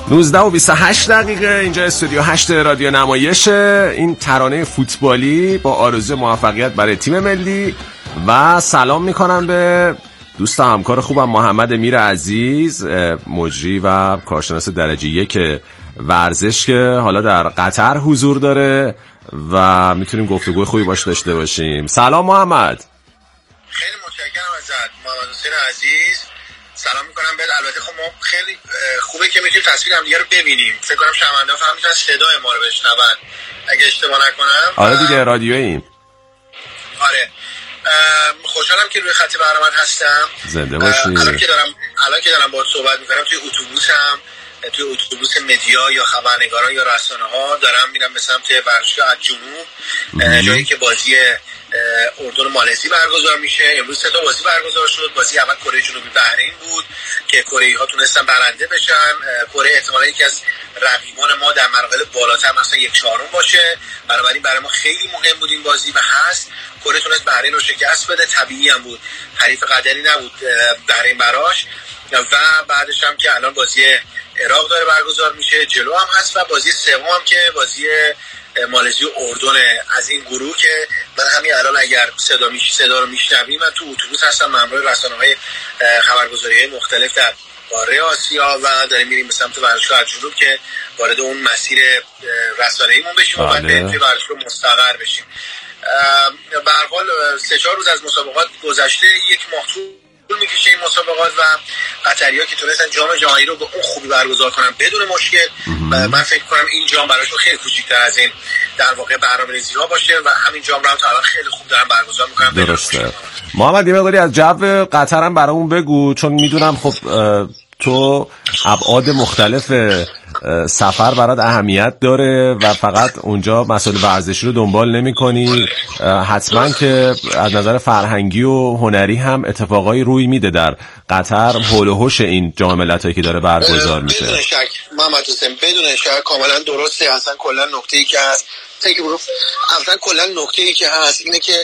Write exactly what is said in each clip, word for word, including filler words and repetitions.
نوزده و بیست و هشت دقیقه اینجا استودیو هشت رادیو نمایش. این ترانه فوتبالی با آرزوی موفقیت برای تیم ملی و سلام میکنم به دوست همکار خوبم محمد امیر عزیز، مجری و کارشناس درجه یک ورزش که حالا در قطر حضور داره و میتونیم گفتگوی خوبی باش داشته باشیم. سلام محمد. خیلی متشکرم ازت محمد حسین عزیز، سلام میکنم بهت. البته خب ما خیلی خوبه که میتونیم تصویر هم دیگه رو ببینیم. فکر کنم شنونده ها هم میتونن صدای ما رو بشنون اگه اشتباه نکنم. آره دیگه رادیوییم. آره خوشحالم که روی خط برنامه هستم. زنده باشی. الان که دارم الان که دارم باهات صحبت میکنم توی اتوبوسم، توی اتوبوس مدیا یا خبرنگاران یا رسانه‌ها دارم میرم به سمت ورزشگاه الجنوب، جایی که بازی اردن و مالزی برگزار میشه. امروز سه تا بازی برگزار شد. بازی اول کره جنوبی بحرین بود که کره‌ای‌ها تونستن برنده بشن. کره احتمالاً یکی از رقیبان ما در مراحل بالاتر مثلا یک چهارم باشه، بنابراین برای ما خیلی مهم بود این بازی و هست. کره تونست بحرین رو شکست بده، طبیعی هم بود، حریف قدری نبود بحرین براش. و بعدش هم که الان بازی عراق داره برگزار میشه، جلو هم هست و بازی سوم هم که بازی مالزی و اردن از این گروه که من همین الان اگر صدا میش صدا رو میشنویم من تو اتوبوس هستم مأمور رسانه‌های خبرگزاری‌های مختلف در قاره آسیا و داریم میریم به سمت ورزشگاه الجنوب که وارد اون مسیر رسانه‌ایمون بشیم و بعد بریم توی ورزشگاه مستقر بشیم. به هر حال سه چهار روز از مسابقات گذشته، یک ماه طول میکشه این مسابقات و قطری‌ها که تونستن جام جهانی رو به اون خوبی برگزار کنن بدون مشکل. من فکر کنم این جام براشون خیلی کوچیک‌تر از این در واقع برنامه‌ریزی‌ها باشه و همین جام رو هم تا الان خیلی خوب دارن برگزار می‌کنن. درسته. محمد یه مقداری از جو قطر هم برامون بگو، چون میدونم خب تو ابعاد مختلف سفر برات اهمیت داره و فقط اونجا مسائل ورزشی رو دنبال نمی‌کنی، حتما که از نظر فرهنگی و هنری هم اتفاقایی روی میده در قطر حول و حوش این جام ملت‌هایی که داره برگزار میشه. بدون شک محمد حسین، بدون شک کاملا درسته. اصلا کلا نکته‌ای که هست فکر برو اصلا کلا نکته‌ای که هست اینه که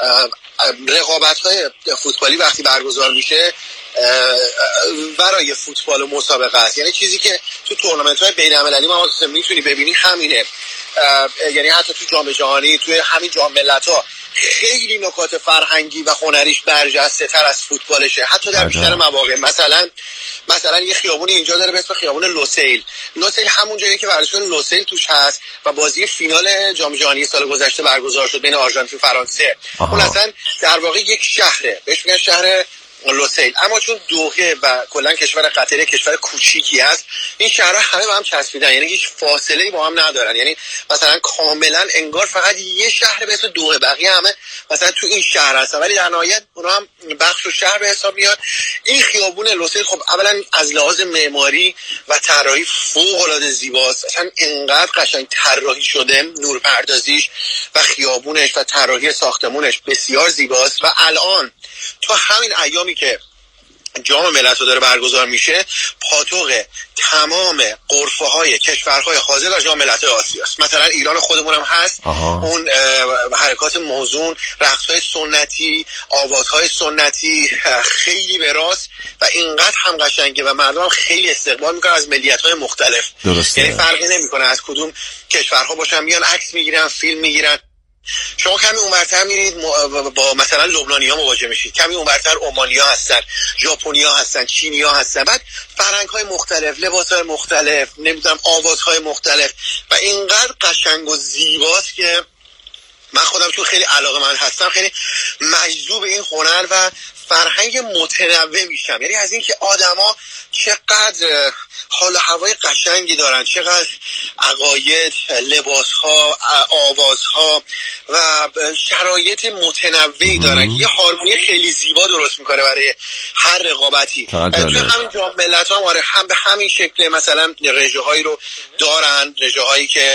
رقابت‌های فوتبالی وقتی برگزار میشه برای فوتبال و مسابقه است. یعنی چیزی که تو تورنمنت‌های بین‌المللی ما میتونی ببینی همینه. یعنی حتی تو جام جهانی، توی همین جام ملت‌ها خیلی نکات فرهنگی و هنریش برجسته تر از فوتبالشه، حتی در بیشتر مواقع. مثلا مثلا یه خیابونی اینجا داره به اسم خیابون لوسیل. لوسیل همون جایی که ورزشگاه لوسیل توش هست و بازی فینال جام جهانی سال گذشته برگزار شد بین آرژانتین و فرانسه. اون اصلا در واقع یک شهره، بهش میگن شهر لوسیل. اما چون دوحه و کلا کشور قطر کشور کوچیکی است، این شهرها همه با هم چسبیدن، یعنی هیچ فاصله‌ای با هم ندارن. یعنی مثلا کاملا انگار فقط یه شهر به اسم دوحه، بقیه همه مثلا تو این شهر هستن ولی در نهایت اونها هم بخش و شهر به حساب میاد. این خیابون لوسیل خب اولا از لحاظ معماری و طراحی فوق‌العاده زیباست. اصلا انقدر قشنگ طراحی شده، نورپردازیش و خیابونش و طراحی ساختمونش بسیار زیباست. و الان تو همین ایامی که جام ملت‌ها داره برگزار میشه، پاتوق تمام غرفه‌های کشورهای حاضر در جام ملت‌های آسیاست. مثلا ایران خودمون هم هست. آها. اون حرکات موزون، رقص‌های سنتی، آوازهای سنتی خیلی به راست و اینقدر هم قشنگه و مردم هم خیلی استقبال میکنن از ملیت‌های مختلف. درسته. یعنی فرقی نمیکنه از کدوم کشورها باشن، میان عکس میگیرن، فیلم میگیرن. شما کمی اونورتر میرید با مثلا لبنانی‌ها مواجه میشید، کمی اونورتر عمانی‌ها هستن، ژاپنی‌ها هستن، چینی‌ها هستن، بعد فرهنگ‌های مختلف، لباس‌های مختلف، نمیدونم آوازهای مختلف و اینقدر قشنگ و زیباست که من خودم چون خیلی علاقه‌مند هستم خیلی مجذوب این هنر و فرهنگ متنوع میشم. یعنی از اینکه آدما چقدر حال و هوای قشنگی دارن، چقدر عقاید، لباسها، آوازها و شرایط متنوعی دارن، یه هارمونی خیلی زیبا درست میکنه برای هر رقابتی. توی همین جام ملت‌ها هم آره هم به همین شکل مثلا رژه‌هایی رو دارن، رژه‌هایی که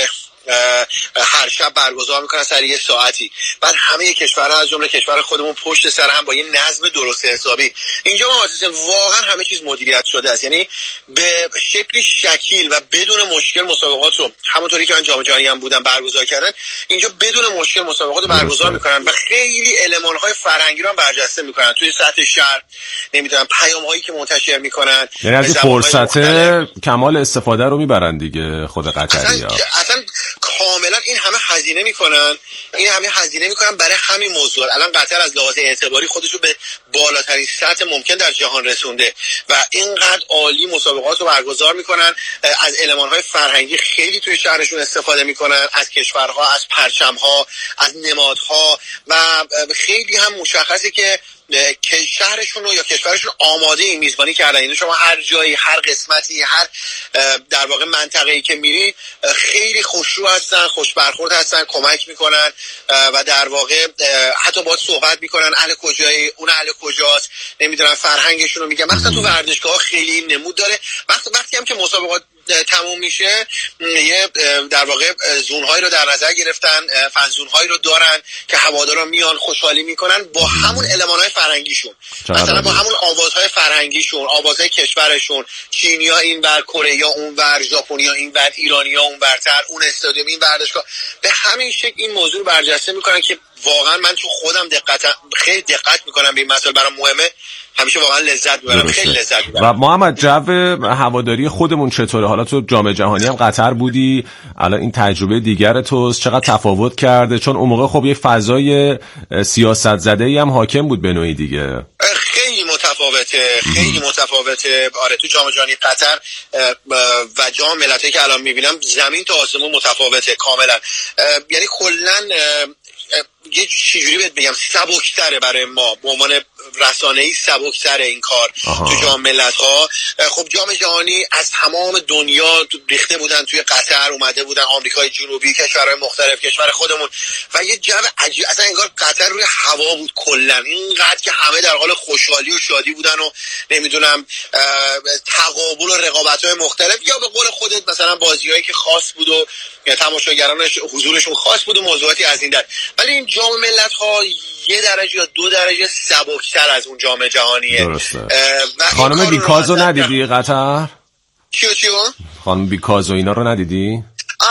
هر شب برگزار میکنن سر یه ساعتی. بعد همه کشورها از جمله کشور خودمون پشت سر هم با یه نظم درست حسابی. اینجا ما واسه واقعا همه چیز مدیریت شده است، یعنی به شکلی شکیل و بدون مشکل مسابقات رو همونطوری که من جام جهانی هم بودم برگزار کردن، اینجا بدون مشکل مسابقات رو برگزار میکنن و خیلی المان‌های فرهنگی رو هم برجسته میکنن توی سطح شهر. نمیدونم پیام‌هایی که منتشر میکنن، یعنی از فرصت کمال استفاده رو میبرن دیگه خود قطری‌ها. اصلا, اصلا کاملا این همه هزینه میکنن این همه هزینه میکنن برای همین موضوع. الان قطر از لحاظ اعتباری خودش رو به بالاترین سطح ممکن در جهان رسونده و اینقدر عالی مسابقات رو برگزار میکنن. از المان‌های فرهنگی خیلی توی شهرشون استفاده میکنن، از کشورها، از پرچم‌ها، از نمادها و خیلی هم مشخصه که که شهرشون رو یا کشورشون آماده این میزبانی کردن. یعنی شما هر جایی، هر قسمتی، هر در واقع منطقه‌ای که میری خیلی خوشرو هستن، خوش برخورد هستن، کمک میکنن و در واقع حتی باهات صحبت میکنن اهل کجایی، اون اهل کجاست، نمیدونن فرهنگشون رو میگن. مثلا تو ورزشگاه خیلی نمود داره. وقتی وقتی هم که مسابقات تموم میشه یه در واقع زونهایی رو در نظر گرفتن، فنزونهایی رو دارن که هوادارا میان خوشحالی میکنن با همون المان‌های فرهنگیشون، مثلا با همون آوازهای فرهنگیشون، آوازهای کشورشون. چینی‌ها اینور، کره‌ها اونور، ژاپنی‌ها اینور، ایرانی‌ها اونورتر، اون استادیوم این ورزشگاه. به همین شکل این موضوع رو برجسته میکنن که واقعا من تو خودم دقت خیلی دقت میکنم به این مسائل، برام مهمه. همیشه واقعا لذت میبرم، خیلی لذت میبرم. و محمد جو هواداری خودمون چطوره؟ حالا تو جام جهانی هم قطر بودی، الان این تجربه دیگر توست، چقدر تفاوت کرده؟ چون اون موقع خب یه فضای سیاست زده‌ای هم حاکم بود به نوعی دیگه. خیلی متفاوته، خیلی متفاوته. آره تو جام جهانی قطر و جام ملت‌هایی که الان میبینم زمین تا آسمون متفاوته کاملا. یعنی کلاً یه چجوری بهت بگم سبکتره برای ما به عنوان رسانه‌ای، سبکتره این کار. آها. تو جام ملت‌ها خب جام جهانی از تمام دنیا ریخته بودن توی قطر، اومده بودن آمریکای جنوبی، کشورهای مختلف، کشور خودمون و یه جو عجیب، اصلا انگار قطر روی هوا بود کلا. اینقدر که همه در حال خوشحالی و شادی بودن و نمیدونم تقابل و رقابت‌های مختلف، یا به قول خودت مثلا بازیایی که خاص بود و تماشاگرانش حضورشون خاص بود و موضوعاتی از این در. ولی این جام ملت‌ها یه درجه یا دو درجه سبکتر از اون جام جهانیه. درسته. خانم بیکازو ندیدی قطر؟ چیو چیو؟ خانم بیکازو اینا رو ندیدی؟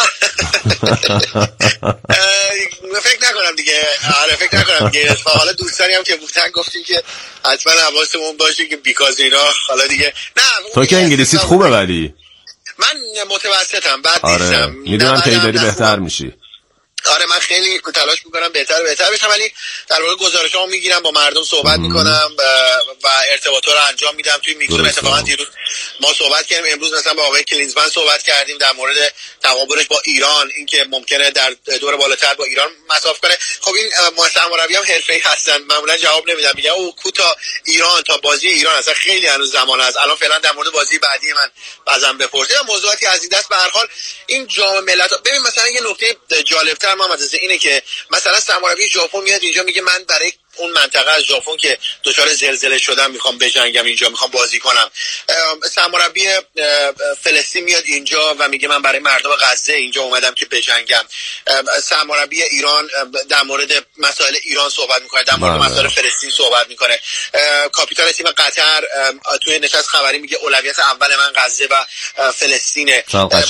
فکر نکنم دیگه. آره فکر نکنم دیگه. حالا دوستانی هم که بودن گفتیم که حتما حواسمون باشه که بیکازو اینا حالا دیگه. نه تو که انگلیسیت خوبه ولی من متوسطم، بعد آره. نیستم. میدونم که داری بهتر میشی. آره من خیلی تلاش میکنم بهتر بهتر بشم، ولی در واقع گزارشامو میگیرم، با مردم صحبت میکنم و ارتباطات رو انجام میدم توی میکسون. اتفاقا دیروز ما صحبت کردیم، امروز مثلا با آقای کلینزمن صحبت کردیم در مورد تقابلش با ایران، اینکه ممکنه در دور بالاتر با ایران مساف کنه. خب این مصطفی مربی هم حرفه‌ای هستن، معمولا جواب نمیدن، میگن او کوتا ایران تا بازی ایران اصلا خیلی هنوز زمان هست. الان فعلا در مورد بازی بعدی من بازم بپرسید موضوعاتی از این دست. به هر حال این جام ملت‌ها، ببین مثلا یه نکته جالب‌تر محمد عزیز اینه که مثلا سرمربی ژاپن میاد اینجا میگه من برای اون منطقه از ژاپن که دچار زلزله شدم میخوام بجنگم اینجا، میخوام بازی کنم. سرمربی فلسطین میاد اینجا و میگه من برای مردم غزه اینجا اومدم که بجنگم. سرمربی ایران در مورد مسائل ایران صحبت میکنه، در مورد مسائل فلسطین صحبت میکنه. کاپیتان تیم قطر توی نشست خبری میگه اولویت اول من غزه و فلسطینه.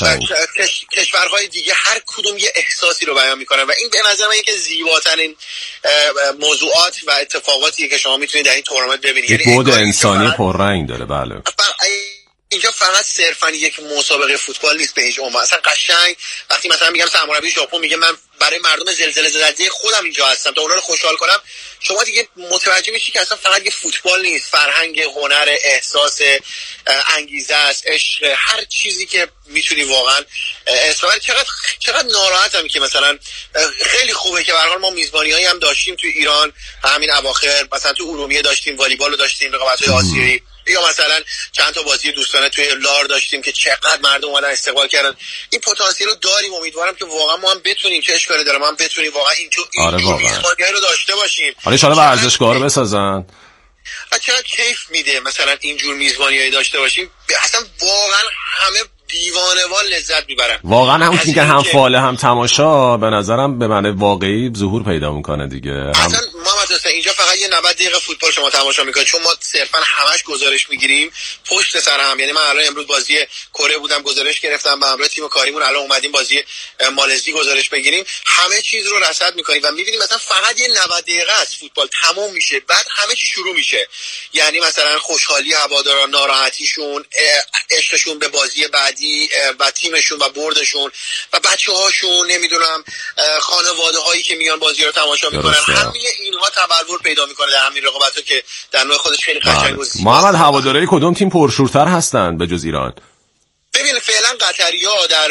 کشورهای دیگه هر کدوم یه احساسی رو بیان میکنن و این به نظر من یکی زیباترین موضوعات و اتفاقاتی که شما میتونید در این تورنمنت ببینید. یعنی بود انسانی پررنگ داره. بله اینجا فقط صرفا یک مسابقه فوتبال نیست به هیچ عنوان. اصلا قشنگ وقتی مثلا میگم سرمربی ژاپن میگه من برای مردم زلزله زده خودم اینجا هستم تا اونا رو خوشحال کنم، شما دیگه متوجه میشی که اصلا فقط یه فوتبال نیست، فرهنگ، هنر، احساس، انگیزه است، عشق، هر چیزی که میتونی واقعا استفاده. چقدر چقدر ناراحتم که مثلا خیلی خوبه که به هر حال ما میزبانیایی هم داشتیم تو ایران همین اواخر، مثلا تو ارومیه داشتیم، والیبال رو داشتیم، رقابت‌های آسیایی، یا مثلا چند تا بازی دوستانه توی لار داشتیم که چقدر مردم اومدن استقبال کردن. این پتانسیل رو داریم، امیدوارم که واقعا ما هم بتونیم، چه اشکالی داره ما هم بتونیم واقعا این تو آره این میزبانیایی رو داشته باشیم. حالا ان شاءالله ورزشگاه رو بسازن. چقدر کیف میده مثلا اینجور میزبانیایی داشته باشیم. اصلا واقعا همه دیوانه‌وار لذت میبرن. واقعا همون که هم فاله هم تماشا به نظرم به معنی واقعی ظهور پیدا میکنه دیگه. اصلا محمد حسین اینجا فقط یه نود دقیقه فوتبال شما تماشا میکنید، چون ما صرفا همش گزارش میگیریم پشت سر هم. یعنی من الان امروز بازی کره بودم گزارش گرفتم، به همراه تیم کاریمون الان اومدیم بازی مالزی گزارش بگیریم، همه چیز رو رصد میکنیم و میبینیم مثلا فقط یه نود دقیقه است فوتبال تموم میشه، بعد همه چی شروع میشه. یعنی مثلا خوشحالی هواداران، ناراحتیشون، عشقشون به بازی بعدی و تیمشون و بردشون و بچه‌هاشون، نمیدونم خانواده هایی که میان بازی رو تماشا میکنن، همه اینها تبلور پیدا میکنه در همین رقابت‌ها که در نوع خودش خیلی قشنگ و زیباست. محمد هواداری کدوم تیم پرشورتر هستن به جز ایران؟ ببین فعلا قطری‌ها در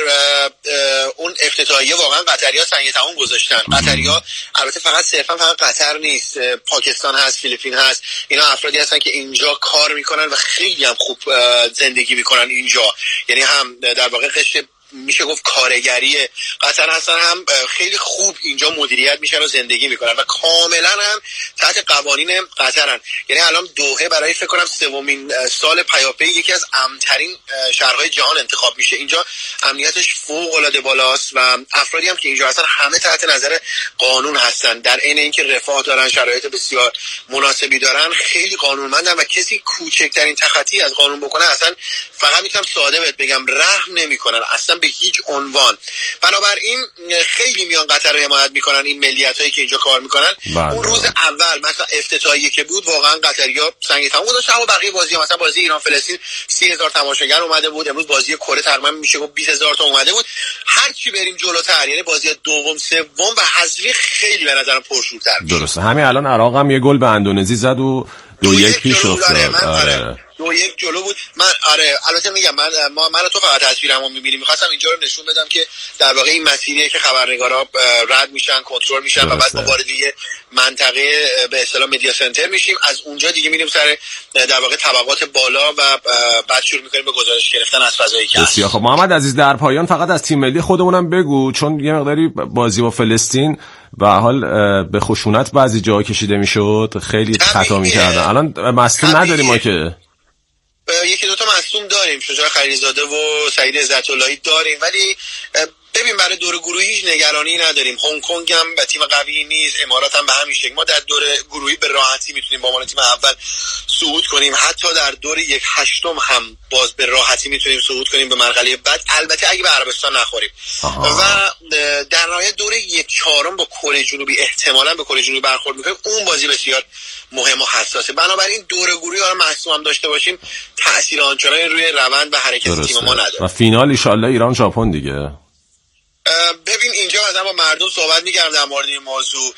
اون افتتاحیه واقعا قطری‌ها سنگ تمام گذاشتن. قطری‌ها البته فقط صرفا فقط قطر نیست، پاکستان هست، فیلیپین هست، اینا افرادی هستن که اینجا کار میکنن و خیلی هم خوب زندگی میکنن اینجا. یعنی هم در واقع قشر میشه گفت کارگری قطر هستن، هم خیلی خوب اینجا مدیریت میشن و زندگی میکنن و کاملا هم تحت قوانین قطرن. یعنی الان دوحه برای فکر کنم سومین سال پیاپی یکی از امن‌ترین شهرهای جهان انتخاب میشه. اینجا امنیتش فوق العاده بالاست و افرادی هم که اینجا هستن همه تحت نظر قانون هستن، در عین اینکه رفاه دارن، شرایط بسیار مناسبی دارن، خیلی قانونمندن و کسی کوچکترین تخطی از قانون بکنه اصلا فقط میتونم ساده بهت بگم رحم نمیکنن اصلا به هیچ عنوان. بنابراین خیلی میان قطر رو حمایت میکنن این ملیتایی که اینجا کار میکنن. بله. اون روز اول مثلا افتتاحیه که بود واقعا قطری‌ها سنگ تمام گذاشتن و بقیه بازی مثلا بازی ایران فلسطین سی هزار تماشاگر اومده بود، امروز بازی کره تقریبا میشه گفت بیست هزار تا اومده بود. هر چی بریم جلوتر یعنی بازی دوم سوم و حذفی خیلی به نظرم پرشورتر میشه. درسته، همین الان عراق هم یه گل به اندونزی زد و دو یک پیش افتاد. آره دو یک جلو بود. من آره البته میگم من ما من تو فقط تصویرمو میبینیم، می‌خواستم اینجا رو نشون بدم که در واقع این مسیریه که خبرنگارا رد میشن، کنترل میشن و بعد ما وارد یه منطقه به اصطلاح مدیا سنتر میشیم، از اونجا دیگه میریم سر در واقع طبقات بالا و بعد شروع میکنیم به گزارش گرفتن از فضایی که بسیار خب. محمد عزیز در پایان فقط از تیم ملی خودمونم بگو، چون یه مقداری بازی با فلسطین به حال به خشونت بعضی جاها کشیده میشد، خیلی خطا میکردن. الان مصدوم نداریم ما که یکی دوتا مصدوم داریم، شجاع خلیلزاده و سعید عزت‌اللهی داریم، ولی ببین برای دور گروهی هیچ نگرانی نداریم. هنگ کنگ هم به تیم قوی نیست، امارات هم به همین شکل. ما در دور گروهی به راحتی میتونیم با عنوان تیم اول صعود کنیم، حتی در دور یک هشتم هم باز به راحتی میتونیم صعود کنیم به مرحله بعد، البته اگه به عربستان نخوریم. آها. و در نهایت دور یک چهارم با کره جنوبی احتمالاً به کره جنوبی برخورد میکنیم، اون بازی بسیار مهم و حساسه. بنابراین دور گروهی رو محسوم هم داشته باشیم تأثیر آنچنانی روی روند و حرکت تیم ما نداره. و فینال ان شاءالله ایران ژاپن دیگه. ببین اینجا مثلا با مردم صحبت می‌کردم در مورد این موضوع،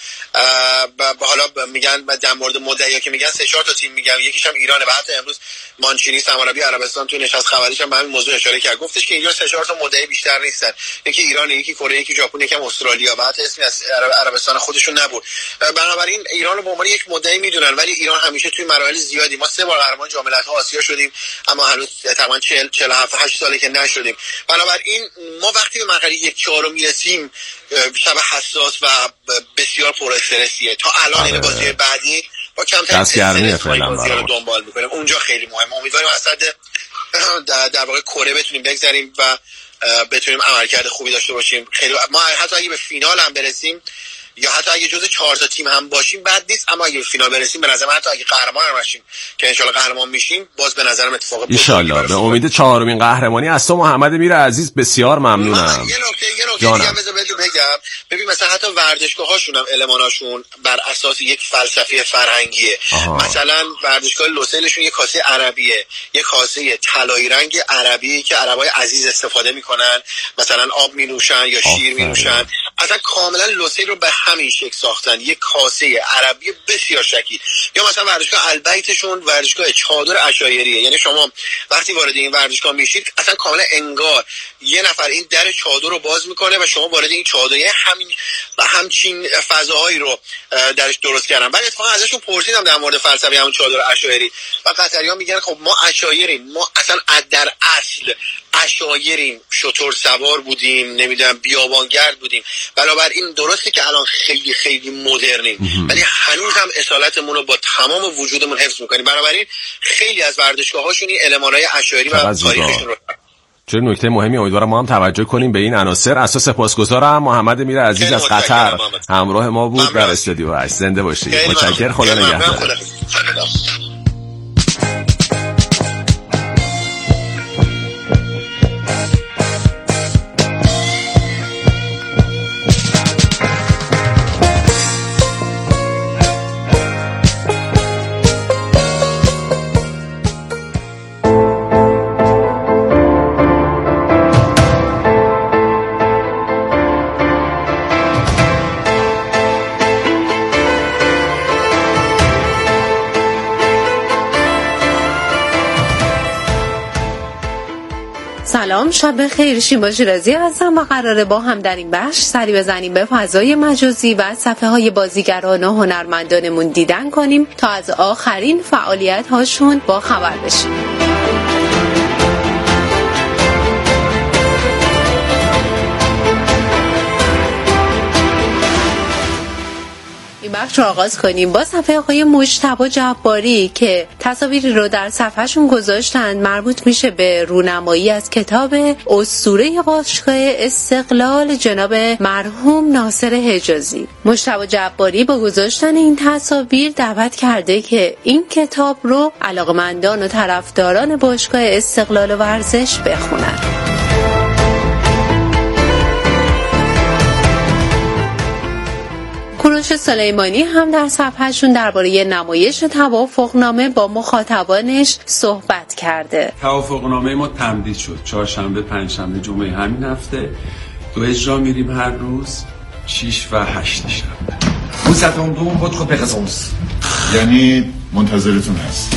حالا میگن در مورد مدعیا که میگن سه چهار تا تیم میگن، یکیش هم ایرانه. و حتی امروز مانچینی سرمربی عربستان تو نشست خبریش هم به همین موضوع اشاره کرد، گفتش که اینجا سه چهار تا مدعی بیشتر نیستن، یکی ایران، یکی کره، یکی ژاپن، یکی استرالیا، و حتی اسمی از عربستان خودشون نبود. بنابراین ایران رو به عنوان یک مدعی میدونن، ولی ایران همیشه توی مراحل زیادی، ما سه بار قهرمان جام ملت‌های آسیا شدیم اما هنوز تقریبا چهل چهل و هفت هشت ساله که نشدیم. بنابراین ما وقتی به مرحله یک چهارم میرسیم شب حساس و بسیار پر استرسیه. تا الان این بازی بعدی با کمترین استرس بازی رو دنبال میکنیم، اونجا خیلی مهمه. امیدواریم از حد در واقع کره بتونیم بگذریم و بتونیم عملکرد خوبی داشته باشیم. خیلی ما حتی اگه به فینال هم برسیم یا حتی اگه جزو چهار تا تیم هم باشیم بد نیست، اما اگه به فینال برسیم به نظرم حتی اگه قهرمان هم بشیم که ان شاءالله قهرمان میشیم باز به نظرم اتفاق ان شاءالله به امید چهارمین قهرمانی از تو محمد میر عزیز بسیار ممنونم. یه نکته یه نکته دیگه بذار بگم، ببین مثلا حتی ورزشگاه‌هاشون هم الماناشون بر اساس یک فلسفه فرهنگیه. آها. مثلا ورزشگاه لوسلشون یک کاسه عربیه، یک کاسه طلایی رنگ عربی که عربای عزیز استفاده میکنن، مثلا آب مینوشن یا شیر مینوشن. اصلا کاملا لوسل رو به همین شکل ساختن، یک کاسه عربی بسیار شکیل. یا مثلا ورزشگاه البیتشون ورزشگاه چادر عشایریه، یعنی شما وقتی وارد این ورزشگاه میشید اصلا کاملا انگار یه نفر این در چادر رو باز میکنه و شما وارد این چادر، همین و همچین فضاهایی رو درش درست کردن. بعد اتفاقا ازشون پرسیدم در مورد فلسفه همون چادر عشایری و قطری‌ها میگن خب ما عشایریم، ما اصلا در اصل عشایریم، شتر سوار بودیم، نمیدونم بیابانگرد بودیم. بنابراین درسته که الان خیلی خیلی مدرنیم ولی هنوز هم اصالتمون رو با تمام وجودمون حفظ میکنیم. بنابراین خیلی از ورزشگاه‌هاشون این المان‌های عشایری و تاریخشون رو چه نکته مهمی، امیدوارم ما هم توجه کنیم به این عناصر. اساس سپاسگزارم. محمد امیر عزیز از قطر همراه ما بود در استودیو هشت. زنده باشید. متشکرم. خدا نگهدار. سلام، شب خیر. شیما شیرازی هستم و قراره با هم در این بخش سری بزنیم به فضای مجازی و صفحه های بازیگران و هنرمندانمون دیدن کنیم تا از آخرین فعالیت هاشون با خبر بشیم. این بخش رو آغاز کنیم با صفحه آقای مجتبی جباری که تصاویری رو در صفحهشون گذاشتن مربوط میشه به رونمایی از کتاب اسطوره باشگاه استقلال جناب مرحوم ناصر حجازی. مجتبی جباری با گذاشتن این تصاویر دعوت کرده که این کتاب رو علاقمندان و طرفداران باشگاه استقلال ورزش بخونن. کوروش سلیمانی هم در صفحهشون درباره نمایش توافقنامه با مخاطبانش صحبت کرده. توافقنامه ما تمدید شد. چهارشنبه، پنجشنبه، جمعه همین هفته دو اجرا میریم هر روز، شش و هشت شنبه. Vous attendons votre présence. یعنی منتظرتون هست.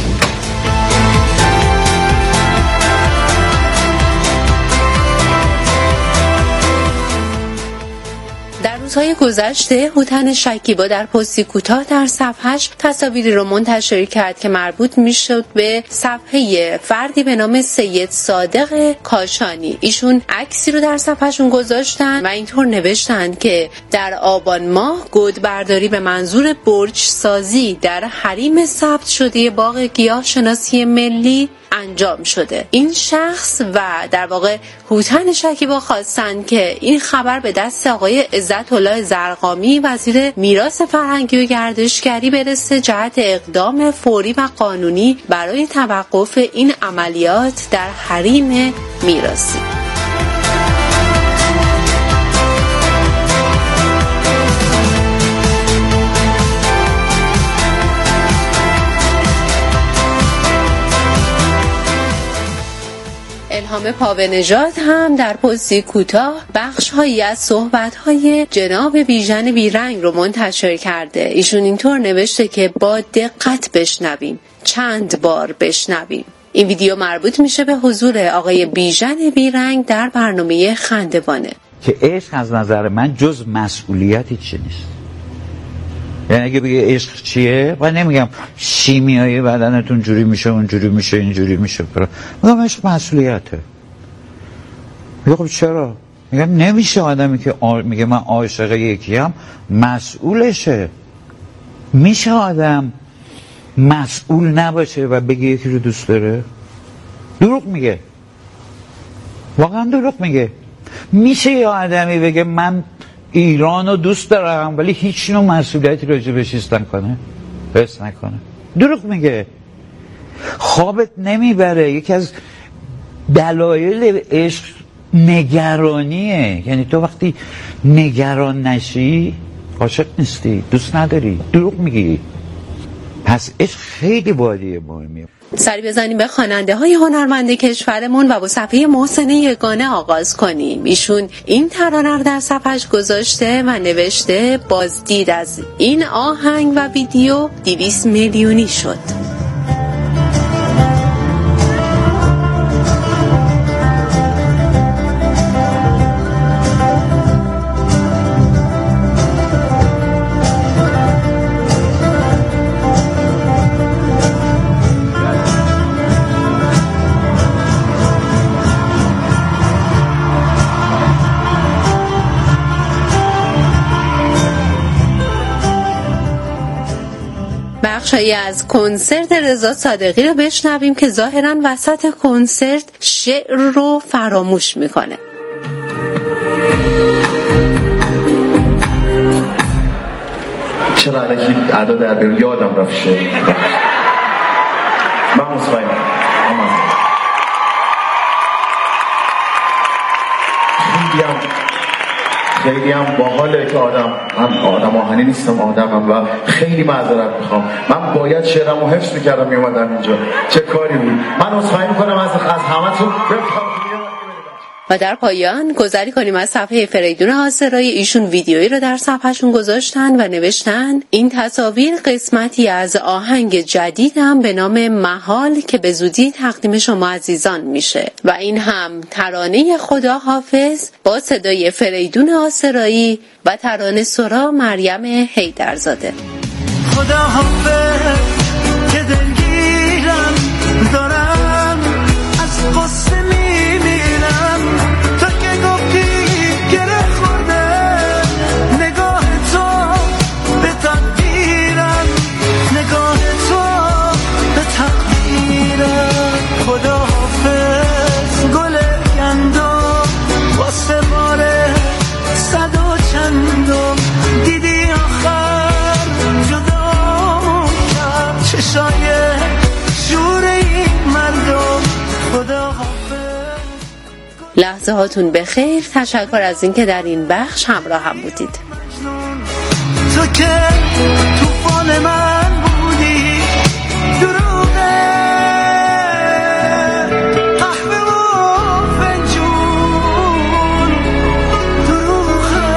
در روزهای گذشته هوتن شکیبا در پستی کوتاه در صفحهش تصاویری رو منتشر کرد که مربوط میشد به صفحه فردی به نام سید صادق کاشانی. ایشون عکسی رو در صفحهشون گذاشتن و اینطور نوشتند که در آبان ماه گودبرداری به منظور برج سازی در حریم ثبت شده باغ گیاه شناسی ملی انجام شده. این شخص و در واقع هوتن شکیبا خواستند که این خبر به دست آقای عزت الله زرقامی وزیر میراث فرهنگی و گردشگری برسه جهت اقدام فوری و قانونی برای توقف این عملیات در حریم میراثی. الهام پاونژاد هم در پستی کوتاه بخش‌هایی از صحبت‌های جناب بیژن بیرنگ رو منتشر کرده. ایشون اینطور نوشته که با دقت بشنویم، چند بار بشنویم. این ویدیو مربوط میشه به حضور آقای بیژن بیرنگ در برنامه خندوانه. که عشق از نظر من جز مسئولیتی چی نیست. یعنی اگه بگه عشق چیه و نمیگم شیمیایی بدنتون جوری میشه اونجوری میشه اینجوری میشه، میگم عشق مسئولیته. میگه خب چرا؟ میگم نمیشه آدمی که آ... میگه من عاشق یکیم مسئولشه. میشه آدم مسئول نباشه و بگه یکی رو دوست داره؟ دروغ میگه، واقعا دروغ میگه. میشه یه آدمی بگه من ایران رو دوست دارم ولی هیچ نوع مسئولیتی راجع بهش حس نکنه، حس نکنه؟ دروغ میگه. خوابت نمیبره. یکی از دلایل عشق نگرانیه. یعنی تو وقتی نگران نشی عاشق نیستی، دوست نداری، دروغ میگی. پس عشق خیلی بادیه مهمیه. سری بزنیم به خواننده های هنرمند کشورمون و با صفحه محسن یگانه آغاز کنیم. ایشون این ترانه رو در صفحش گذاشته و نوشته بازدید از این آهنگ و ویدیو دویست میلیونی شد. بخشایی از کنسرت رضا صادقی رو بشنویم که ظاهراً وسط کنسرت شعر رو فراموش میکنه. چرا علکی اعداد در بیرون یادم رفت شعر من مصفایی خیلی هم خیلی هم باحاله که آدم من آدم آهنی نیستم آدمم و خیلی معذرت میخوام. من باید شعرمو حفظ میکردم میومدم اینجا. چه کاری بود. من عذرخواهی میکنم از از همتون. و در پایان گذاری کنیم از صفحه فریدون آسرایی. ایشون ویدیویی رو در صفحهشون گذاشتن و نوشتن این تصاویر قسمتی از آهنگ جدیدم به نام محال که به زودی تقدیم شما عزیزان میشه و این هم ترانه خدا حافظ با صدای فریدون آسرایی و ترانه سرا مریم حیدرزاده. خدا حافظ که دلگیرم دارم از قصه میمیرم تا که گفتی گره خورده نگاه تو به تقدیرم نگاه تو به تقدیرم. خدا حافظ گل گندم واسه باره صد و چندم دیدی آخر جدا کرد چشای شور این مردم. خدا حافظ. لحظه هاتون بخیر. تشکر از اینکه در این بخش همراه هم بودید. تو که توفان من بودی دروغه قهوه و فنجون دروغه.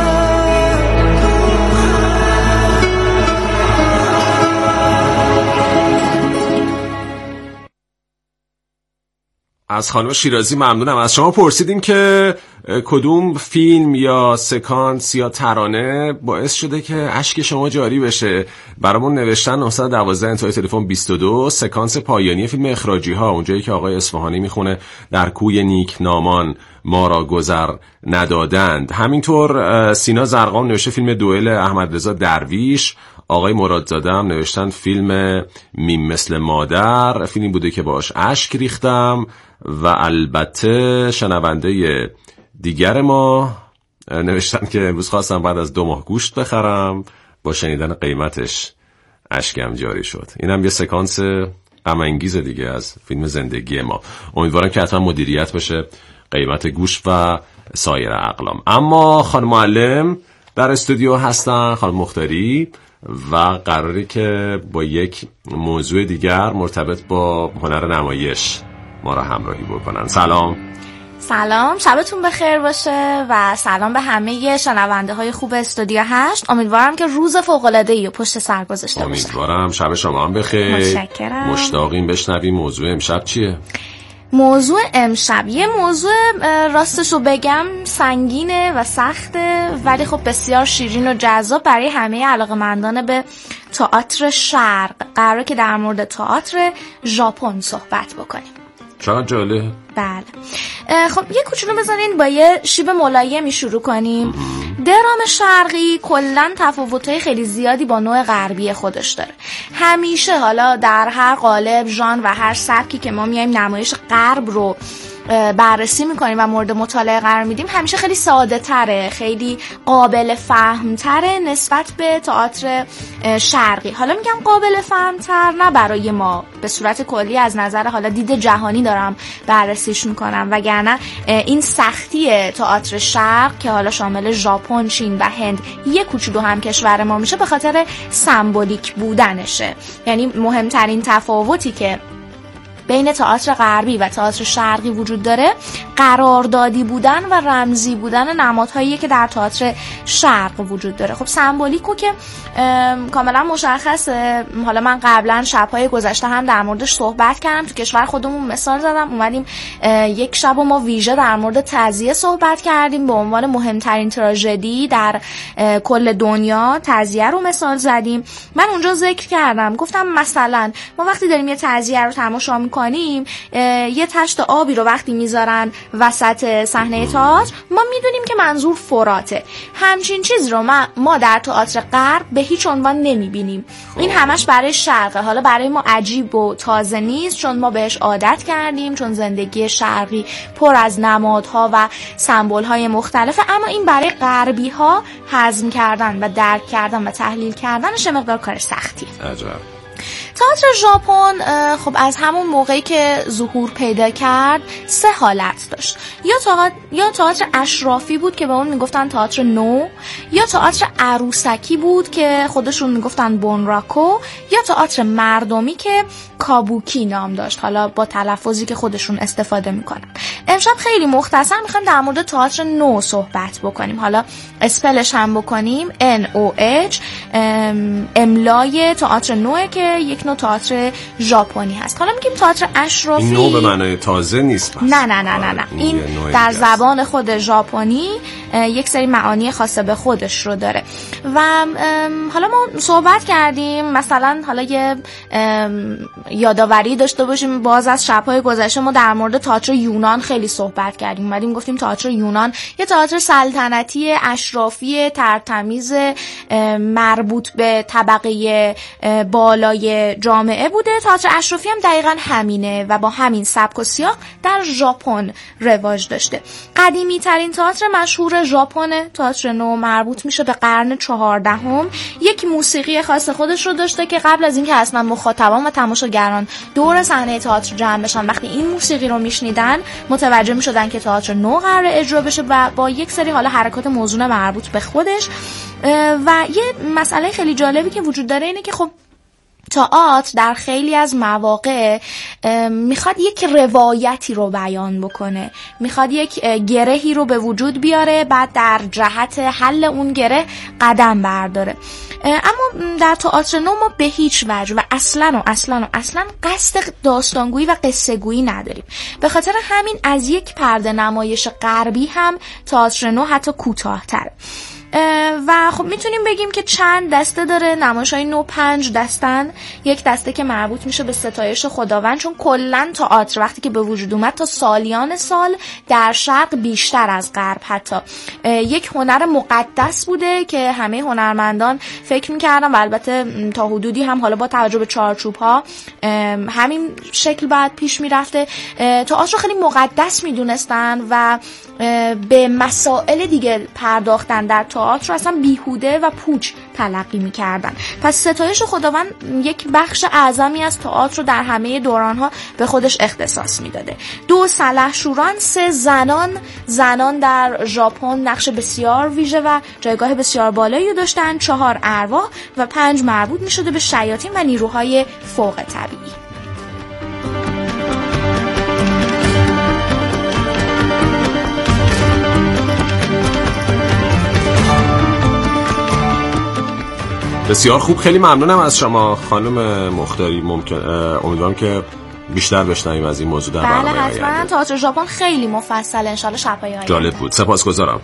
از خانم شیرازی ممنونم. از شما پرسیدین که کدوم فیلم یا سکانس یا ترانه باعث شده که اشک شما جاری بشه. برامون نوشتن نه یک دو انتهای تلفن بیست و دو سکانس پایانی فیلم اخراجی ها، اونجایی که آقای اصفهانی میخونه در کوی نیک نامان ما را گذر ندادند. همینطور سینا زرقام نوشته فیلم دوئل احمد رضا درویش. آقای مرادزاده هم نوشتن فیلم میم مثل مادر، فیلمی بوده که باش اشک ریختم. و البته شنونده دیگر ما نوشتن که امروز خواستم بعد از دو ماه گوشت بخرم، با شنیدن قیمتش اشکم جاری شد. اینم یه سکانس غم انگیز دیگه از فیلم زندگی ما. امیدوارم که حتما مدیریت بشه قیمت گوشت و سایر اقلام. اما خانم معلم در استودیو هستن، خانم مختاری، و قراری که با یک موضوع دیگر مرتبط با هنر نمایش ما را همراهی بکنن. سلام. سلام، شبتون بخیر باشه و سلام به همه شنونده های خوب استودیو هشت. امیدوارم که روز فوق‌العاده‌ای رو پشت سر گذاشته باشید. امیدوارم شب شما هم بخیر. متشکرم. مشتاقیم بشنویم موضوع امشب چیه؟ موضوع امشب یه موضوع راستشو بگم سنگینه و سخته، ولی خب بسیار شیرین و جذاب برای همه علاقه‌مندان به تئاتر شرق. قراره که در مورد تئاتر ژاپن صحبت بکنیم. چقدر جالب. بله. خب یه کوچولو بزنین با یه شیب ملایمی شروع کنیم. درام شرقی کلن تفاوت‌های خیلی زیادی با نوع غربی خودش داره. همیشه حالا در هر قالب، ژانر و هر سبکی که ما میایم نمایش غرب رو بررسی میکنیم و مورد مطالعه قرار میدیم، همیشه خیلی ساده تره، خیلی قابل فهم تره نسبت به تئاتر شرقی. حالا میگم قابل فهم تر نه برای ما، به صورت کلی از نظر حالا دید جهانی دارم بررسیش میکنم، وگرنه این سختی تئاتر شرق که حالا شامل ژاپن، چین و هند یک کوچولو هم کشور ما میشه به خاطر سمبولیک بودنشه. یعنی مهمترین تفاوتی که بین تئاتر غربی و تئاتر شرقی وجود داره قراردادی بودن و رمزی بودن نمادهایی که در تئاتر شرق وجود داره. خب سمبولیکو که کاملا مشخصه. حالا من قبلا شب‌های گذشته هم در موردش صحبت کردم، تو کشور خودمون مثال زدم، اومدیم یک شب ما ویژه در مورد تعزیه صحبت کردیم به عنوان مهمترین تراژدی در کل دنیا. تعزیه رو مثال زدیم. من اونجا ذکر کردم، گفتم مثلا ما وقتی داریم یه تعزیه رو تماشا میکنیم یه تشت آبی رو وقتی میذارن وسط صحنه تئاتر ما میدونیم که منظور فراته. همچین چیز رو ما, ما در تئاتر غرب به هیچ عنوان نمیبینیم. این همش برای شرقه. حالا برای ما عجیب و تازه نیست چون ما بهش عادت کردیم، چون زندگی شرقی پر از نمادها و سمبول‌های مختلفه، اما این برای غربی ها هضم کردن و درک کردن و تحلیل کردنش مقدار کار سختیه. عجب. تئاتر ژاپن خب از همون موقعی که ظهور پیدا کرد سه حالت داشت. یا تئاتر یا تئاتر اشرافی بود که به اون میگفتن تئاتر نو، یا تئاتر عروسکی بود که خودشون میگفتن بونراکو، یا تئاتر مردمی که کابوکی نام داشت، حالا با تلفظی که خودشون استفاده میکنن. امشب خیلی مختصر میخوایم در مورد تئاتر نو صحبت بکنیم. حالا اسپلش هم بکنیم ان او اچ، املای تئاتر نوئه که یک نوع تئاتر ژاپنی هست. حالا میگیم تئاتر اشرافی. این نو به معنای تازه نیست. نه نه نه نه نه. این در زبان خود ژاپنی یک سری معانی خاصه به خودش رو داره. و حالا ما صحبت کردیم مثلا حالا یه یادآوری داشته باشیم باز از شب‌های گذشته ما در مورد تئاتر یونان خیلی صحبت کردیم. اومدیم گفتیم تئاتر یونان یه تئاتر سلطنتی اشرافی ترتمیز مربوط به طبقه بالای جامعه بوده. تئاتر اشرافی هم دقیقاً همینه و با همین سبک و سیاق در ژاپن رواج داشته. قدیمی ترین تئاتر مشهور ژاپن تئاتر نو مربوط میشه به قرن چهاردهم. یک موسیقی خاص خودش رو داشته که قبل از اینکه اصلا مخاطبان و تماشاگران دور صحنه تئاتر جمع بشن وقتی این موسیقی رو میشنیدن متوجه میشدن که تئاتر نو قراره اجرا بشه و با یک سری حالا حرکات موزون مربوط به خودش. و یه مسئله خیلی جالبی که وجود داره اینه که خب تئاتر در خیلی از مواقع میخواد یک روایتی رو بیان بکنه، میخواد یک گرهی رو به وجود بیاره بعد در جهت حل اون گره قدم برداره. اما در تئاتر نو ما به هیچ وجه و اصلا و اصلا و اصلا قصد داستانگویی و قصه گویی نداریم. به خاطر همین از یک پرده نمایش غربی هم تئاتر نو حتی کوتاه‌تره. و خب میتونیم بگیم که چند دسته داره. نمایش‌های نو پنج دستن. یک دسته که مربوط میشه به ستایش خداوند، چون کلا تئاتر وقتی که به وجود اومد تا سالیان سال در شرق بیشتر از غرب حتی یک هنر مقدس بوده که همه هنرمندان فکر میکردن و البته تا حدودی هم حالا با توجه به چارچوب‌ها همین شکل بعد پیش میرفته. تئاتر خیلی مقدس میدونستن و به مسائل دیگه پرداختن در تئاتر رو اصلا بیهوده و پوچ تلقی می‌کردن. پس ستایش خداوند یک بخش اعظمی از تئاتر رو در همه دوران‌ها به خودش اختصاص میداده. دو سلحشوران، سه زنان. زنان در ژاپن نقش بسیار ویژه و جایگاه بسیار بالایی رو داشتن. چهار ارواح و پنج مربوط می‌شده به شیاطین و نیروهای فوق طبیعی. بسیار خوب، خیلی ممنونم از شما خانم مختاری. ممکن امیدوارم که بیشتر بشنویم از این موضوع در برنامه آینده. بله حتما. تئاتر ژاپن خیلی مفصل، ان شاءالله شب‌های آینده. جالب بود. سپاسگزارم.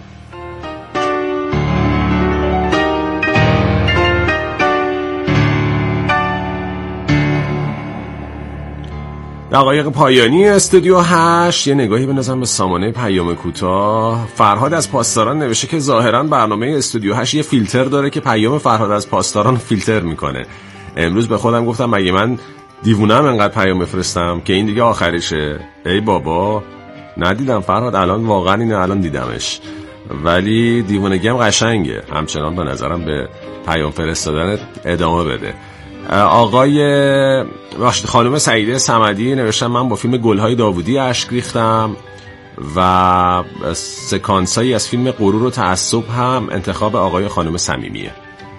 دقایق پایانی استودیو هشت یه نگاهی بندازم به سامانه پیام کوتاه. فرهاد از پاسداران نوشته که ظاهرا برنامه استودیو هشت یه فیلتر داره که پیام فرهاد از پاسداران فیلتر میکنه. امروز به خودم گفتم مگه من دیوونم انقدر پیام بفرستم که این دیگه آخرشه. ای بابا ندیدم فرهاد، الان واقعا اینه الان دیدمش، ولی دیوونگیم قشنگه. همچنان به نظرم به پیام فرستادن ادامه بده. آقای باشد خانم سعیده صمدی نوشتن من با فیلم گلهای داوودی اشک ریختم و سکانسایی از فیلم غرور و تعصب هم انتخاب آقای خانم صمیمیه.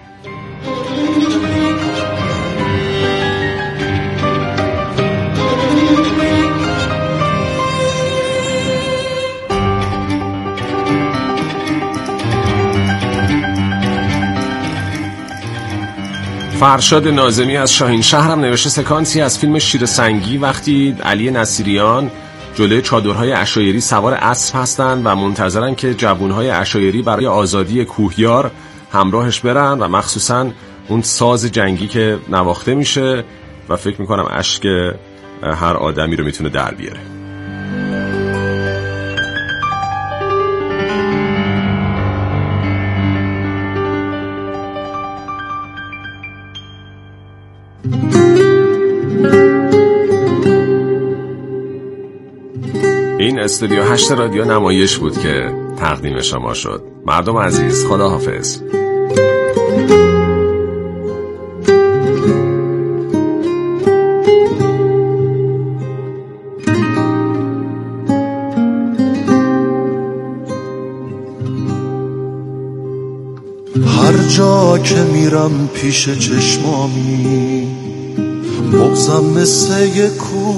فرشاد ناظمی از شاهین شهرم نوشته سکانسی از فیلم شیر سنگی وقتی علی نصیریان جلوی چادرهای عشایری سوار اسب هستن و منتظرن که جوانهای عشایری برای آزادی کوهیار همراهش برن و مخصوصا اون ساز جنگی که نواخته میشه و فکر میکنم اشک هر آدمی رو میتونه در بیاره. این استودیو هشت رادیو نمایش بود که تقدیم شما شد. مردم عزیز، خداحافظ. هر جا که میرم پیش چشمامی بغضم مثل یک